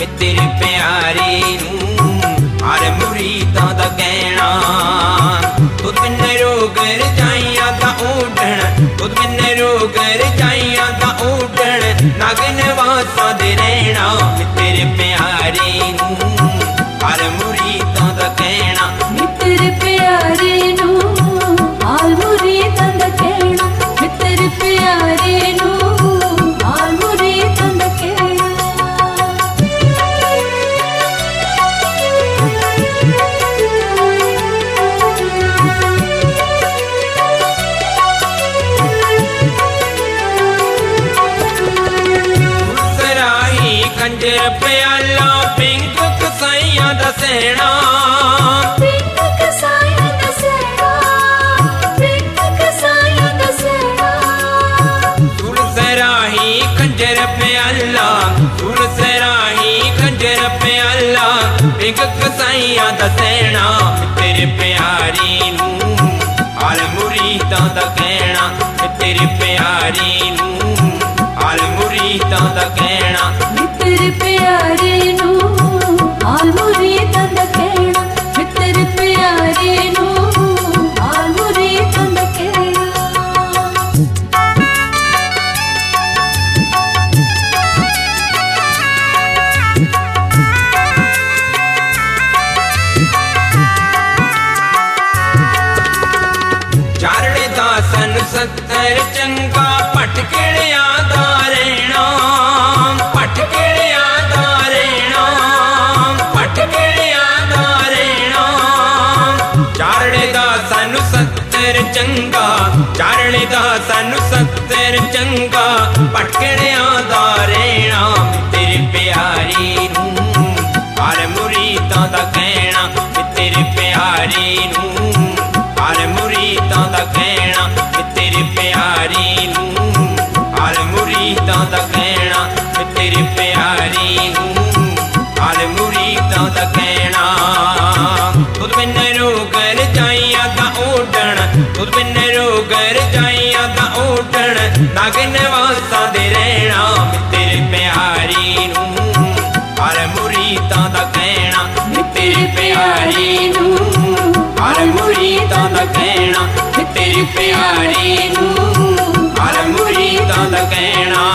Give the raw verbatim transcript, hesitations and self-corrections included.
तेरे प्यारे नूं हर मुरीदां दा कहना। तुद बिन रोग रजाइयां दा उडण, तुद बिन रोग रजाइयां दा उडण, नागन वासां दे रहना तेरे प्यारे नूं हर मुरीदां दा कहना। तेरे प्यारे नूं हर मुरीदां दा कहना, तेरे प्यारे नूं हर मुरीदां दा कहना। सराही कंजर प्याला पिंक कसाइयां दा सहना, पिंक कसाइयां दा सहना, पिंक कसाइयां दा सहना। सुर सराही कंजर प्याला, सुर सराही कंजर प्याला, पिंक कसाइयां दा सहना तेरे प्यारे नूं हर मुरीदां दा कहना। तेरे प्यारे नूं हर मुरीदां दा कहना। तेरे प्यारे नूं हर मुरीदां दा कहना, तेरे प्यारे नूं हर मुरीदां दा कहना। चारणे दा सन सत्तर चंगा भटकड़ियां दा रहना, भटकड़ियां दा रहना, भटकड़ियां दा रहना। चारणे दा सन सत्तर चंगा, चारणे दा सन सत्तर चंगा, भटकड़ियां दा रहना तेरे प्यारे नूं हर मुरीदां दा कहना। तेरे प्यारे नूं हर मुरीदां दा कहना। तेरे प्यारे नूं हर मुरीदां दा कहना। तेरे प्यारे नूं हर मुरीदां दा कहना। तुद बिन रोग रजाइयां दा उडण, तुद बिन रोग रजाइयां दा उडण, नागन वासां दे रहना तेरे प्यारे नूं हर मुरीदां दा कहना। तेरे प्यारे नूं हर मुरीदां दा कहना। तेरे प्यारे नूं हर मुरीदां दा कहना।